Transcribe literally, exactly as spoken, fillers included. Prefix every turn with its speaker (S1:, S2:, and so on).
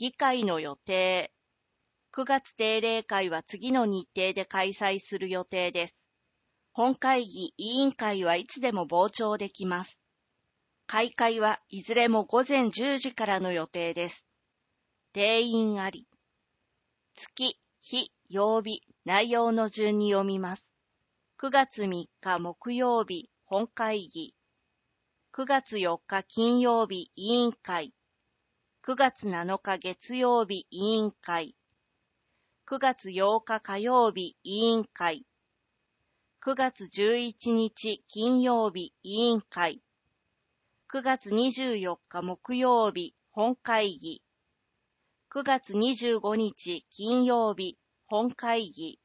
S1: 議会の予定。くがつ定例会は次の日程で開催する予定です。本会議、委員会はいつでも傍聴できます。開会はいずれもごぜんじゅうじからの予定です。定員あり。月、日、曜日、内容の順に読みます。くがつみっか木曜日、本会議。くがつよっか金曜日、委員会。くがつなのか月曜日、委員会。くがつようか火曜日、委員会。くがつじゅういちにち金曜日、委員会。くがつにじゅうよっか木曜日、本会議。くがつにじゅうごにち金曜日、本会議。